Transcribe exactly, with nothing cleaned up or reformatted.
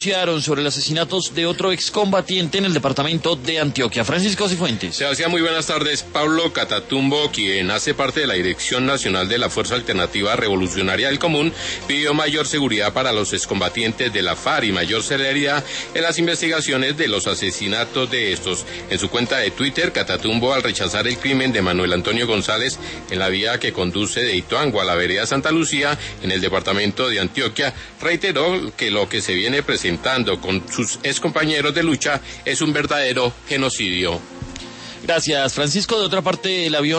sobre los asesinatos de otro excombatiente en el departamento de Antioquia. Francisco Cifuentes. Sebastián, muy buenas tardes. Pablo Catatumbo, quien hace parte de la Dirección Nacional de la Fuerza Alternativa Revolucionaria del Común, pidió mayor seguridad para los excombatientes de la FARC y mayor celeridad en las investigaciones de los asesinatos de estos. En su cuenta de Twitter, Catatumbo, al rechazar el crimen de Manuel Antonio González en la vía que conduce de Ituango a la vereda Santa Lucía, en el departamento de Antioquia, reiteró que lo que se viene presentando con sus excompañeros de lucha es un verdadero genocidio. Gracias, Francisco. De otra parte, el avión